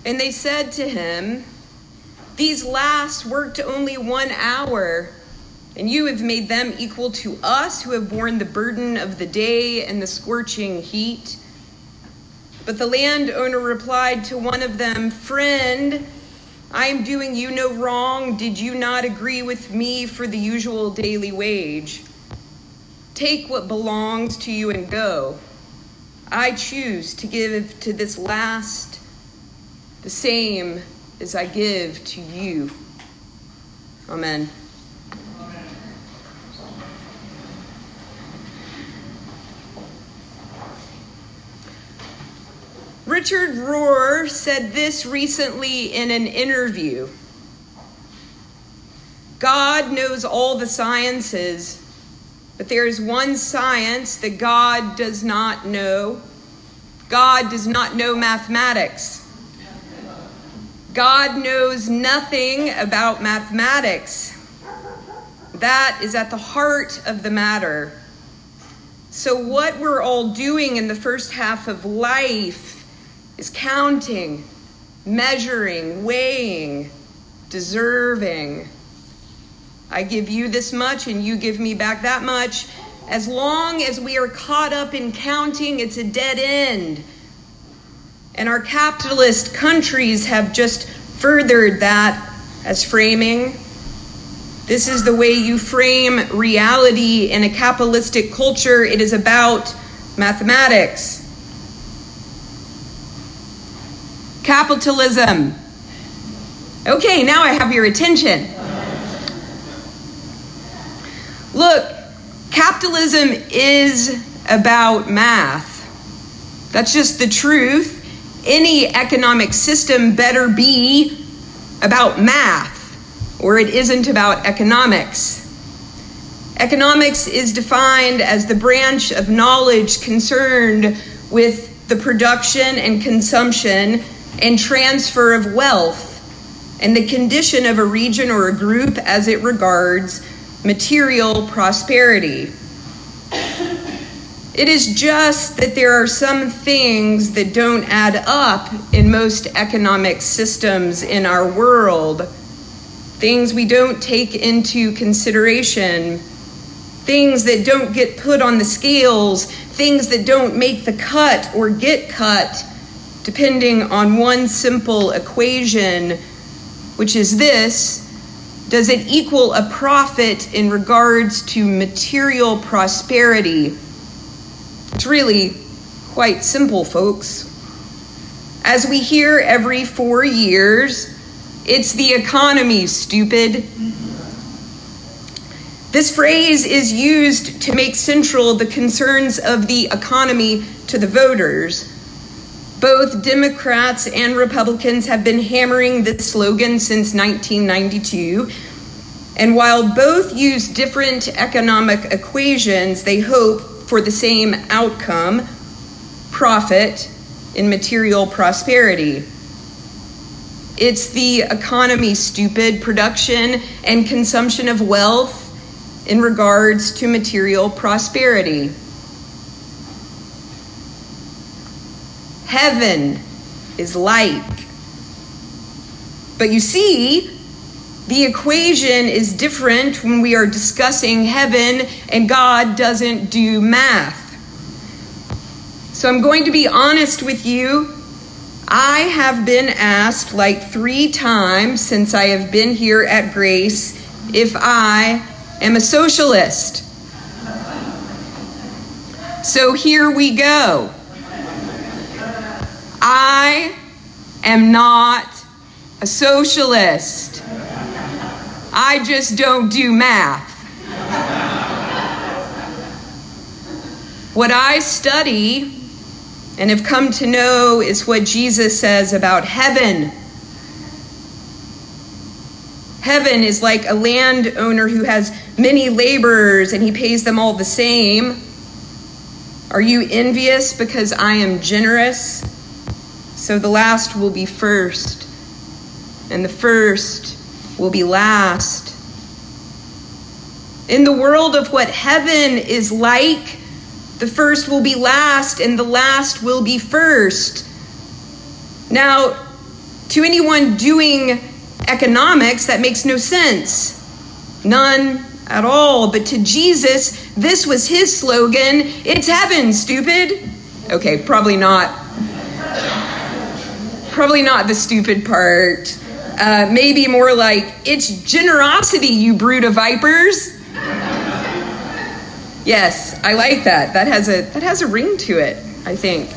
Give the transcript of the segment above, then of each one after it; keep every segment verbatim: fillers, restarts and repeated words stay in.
And they said to him, "These last worked only one hour, and you have made them equal to us who have borne the burden of the day and the scorching heat." But the landowner replied to one of them, "Friend, I am doing you no wrong. Did you not agree with me for the usual daily wage? Take what belongs to you and go. I choose to give to this last the same as I give to you." Amen. Richard Rohr said this recently in an interview. God knows all the sciences, but there is one science that God does not know. God does not know mathematics. God knows nothing about mathematics. That is at the heart of the matter. So what we're all doing in the first half of life is counting, measuring, weighing, deserving. I give you this much and you give me back that much. As long as we are caught up in counting, it's a dead end. And our capitalist countries have just furthered that as framing. This is the way you frame reality in a capitalistic culture. It is about mathematics. Capitalism. Okay, now I have your attention. Look, capitalism is about math. That's just the truth. Any economic system better be about math, or it isn't about economics. Economics is defined as the branch of knowledge concerned with the production and consumption and transfer of wealth, and the condition of a region or a group as it regards material prosperity. It is just that there are some things that don't add up in most economic systems in our world, things we don't take into consideration, things that don't get put on the scales, things that don't make the cut or get cut, depending on one simple equation, which is this: does it equal a profit in regards to material prosperity? It's really quite simple, folks. As we hear every four years, it's the economy, stupid. This phrase is used to make central the concerns of the economy to the voters. Both Democrats and Republicans have been hammering this slogan since nineteen ninety-two. And while both use different economic equations, they hope for the same outcome: profit in material prosperity. It's the economy, stupid, production and consumption of wealth in regards to material prosperity. Heaven is like. But you see, the equation is different when we are discussing heaven and God doesn't do math. So I'm going to be honest with you. I have been asked like three times since I have been here at Grace if I am a socialist. So here we go. I am not a socialist. I just don't do math. What I study and have come to know is what Jesus says about heaven. Heaven is like a landowner who has many laborers and he pays them all the same. Are you envious because I am generous? So the last will be first, and the first will be last. In the world of what heaven is like, the first will be last, and the last will be first. Now, To anyone doing economics, that makes no sense. None at all. But to Jesus, this was his slogan: it's heaven, stupid. Okay, probably not. Probably not the stupid part. Uh, maybe more like, it's generosity, you brood of vipers. Yes, I like that. That has a that has a ring to it, I think.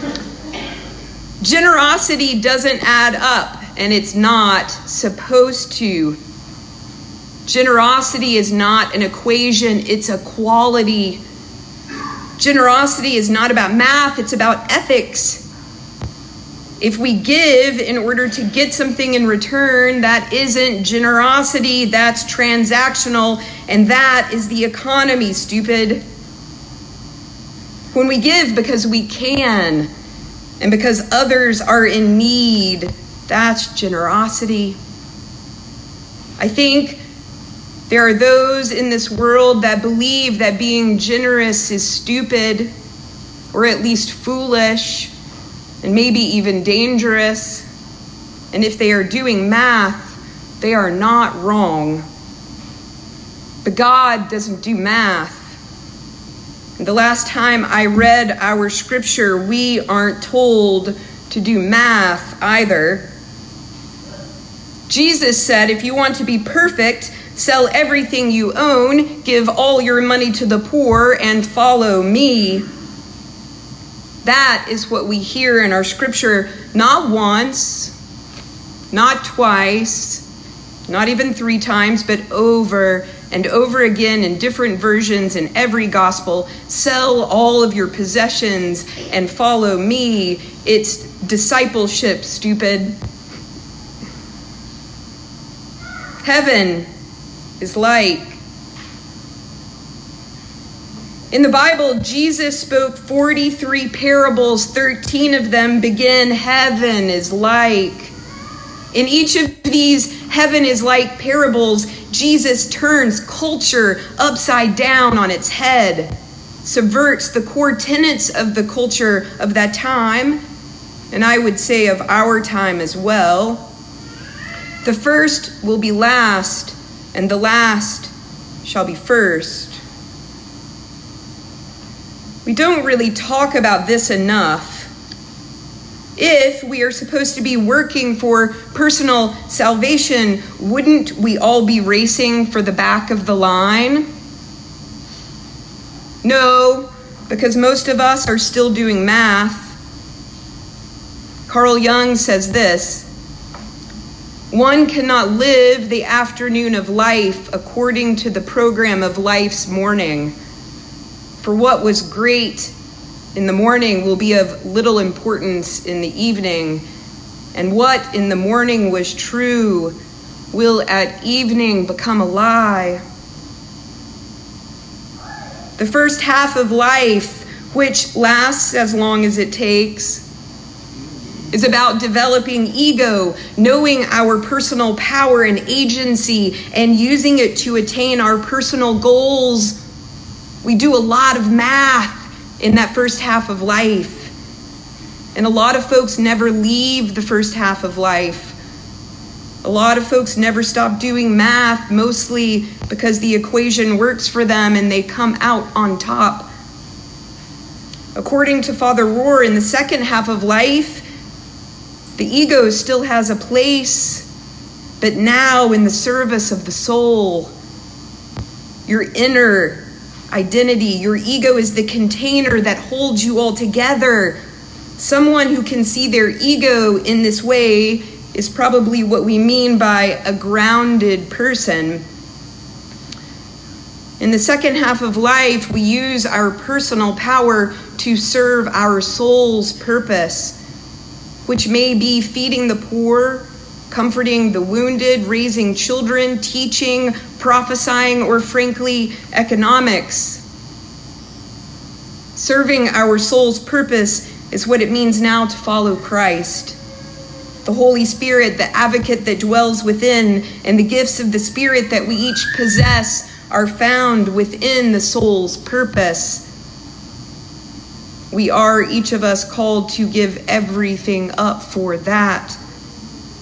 Generosity doesn't add up, and it's not supposed to. Generosity is not an equation, it's a quality. Generosity is not about math, it's about ethics. If we give in order to get something in return, that isn't generosity, that's transactional, and that is the economy, stupid. When we give because we can, and because others are in need, that's generosity. I think there are those in this world that believe that being generous is stupid, or at least foolish, and maybe even dangerous. And if they are doing math, they are not wrong. But God doesn't do math. And the last time I read our scripture, we aren't told to do math either. Jesus said, if you want to be perfect, sell everything you own, give all your money to the poor, and follow me. That is what we hear in our scripture, not once, not twice, not even three times, but over and over again in different versions in every gospel. Sell all of your possessions and follow me. It's discipleship, stupid. Heaven is like. In the Bible, Jesus spoke forty-three parables. thirteen of them begin, heaven is like. In each of these heaven is like parables, Jesus turns culture upside down on its head, subverts the core tenets of the culture of that time, and I would say of our time as well. The first will be last, and the last shall be first. We don't really talk about this enough. If we are supposed to be working for personal salvation, wouldn't we all be racing for the back of the line? No, because most of us are still doing math. Carl Jung says this: one cannot live the afternoon of life according to the program of life's morning. For what was great in the morning will be of little importance in the evening, and what in the morning was true will at evening become a lie. The first half of life, which lasts as long as it takes, is about developing ego, knowing our personal power and agency, and using it to attain our personal goals. We do a lot of math in that first half of life. And a lot of folks never leave the first half of life. A lot of folks never stop doing math, mostly because the equation works for them and they come out on top. According to Father Rohr, in the second half of life, the ego still has a place, but now in the service of the soul. Your inner identity, your ego is the container that holds you all together. Someone who can see their ego in this way is probably what we mean by a grounded person. In the second half of life, we use our personal power to serve our soul's purpose, which may be feeding the poor, comforting the wounded, raising children, teaching, prophesying, or frankly, economics. Serving our soul's purpose is what it means now to follow Christ. The Holy Spirit, the advocate that dwells within, and the gifts of the Spirit that we each possess are found within the soul's purpose. We are, each of us, called to give everything up for that.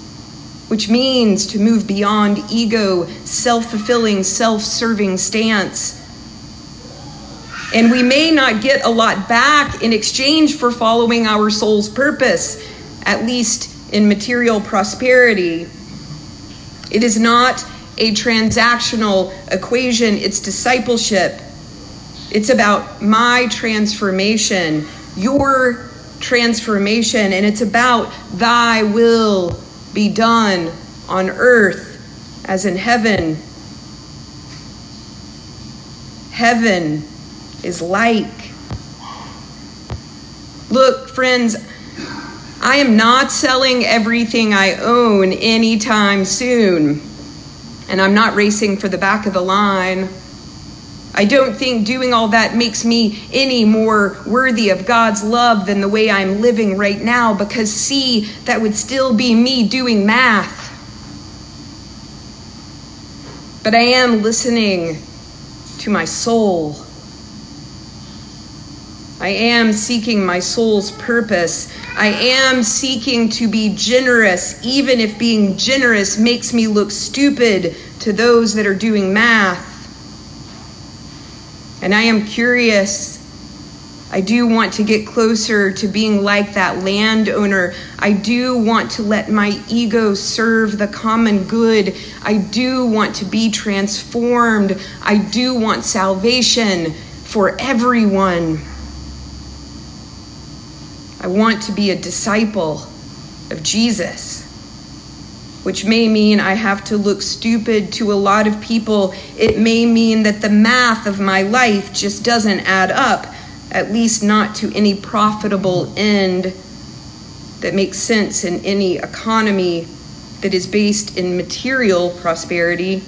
which means to move beyond ego, self-fulfilling, self-serving stance. And we may not get a lot back in exchange for following our soul's purpose, at least in material prosperity. It is not a transactional equation, it's discipleship. It's about my transformation, your transformation, and it's about thy will be done on earth as in heaven. Heaven is like. Look, friends, I am not selling everything I own anytime soon, and I'm not racing for the back of the line. I don't think doing all that makes me any more worthy of God's love than the way I'm living right now, because see, that would still be me doing math. But I am listening to my soul. I am seeking my soul's purpose. I am seeking to be generous, even if being generous makes me look stupid to those that are doing math. And I am curious. I do want to get closer to being like that landowner. I do want to let my ego serve the common good. I do want to be transformed. I do want salvation for everyone. I want to be a disciple of Jesus, which may mean I have to look stupid to a lot of people. It may mean that the math of my life just doesn't add up, at least not to any profitable end that makes sense in any economy that is based in material prosperity.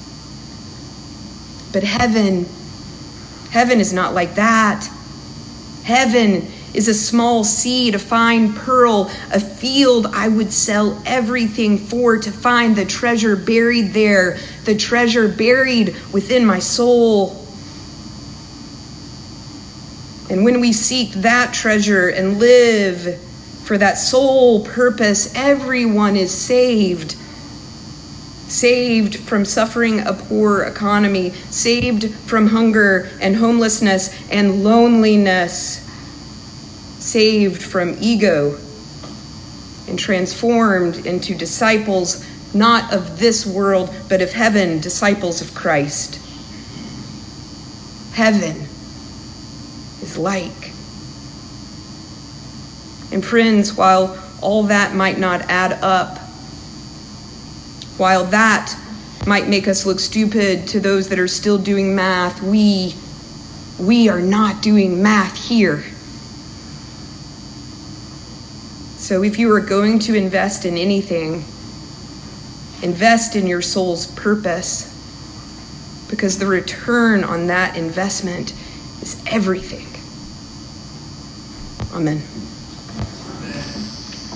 But heaven, heaven is not like that. Heaven is a small seed, a fine pearl, a field I would sell everything for to find the treasure buried there, the treasure buried within my soul. And when we seek that treasure and live for that sole purpose, everyone is saved. Saved from suffering a poor economy, saved from hunger and homelessness and loneliness, saved from ego and transformed into disciples, not of this world, but of heaven, disciples of Christ. Heaven is like. And friends, while all that might not add up, while that might make us look stupid to those that are still doing math, we, we are not doing math here. So if you are going to invest in anything, invest in your soul's purpose, because the return on that investment is everything. Amen.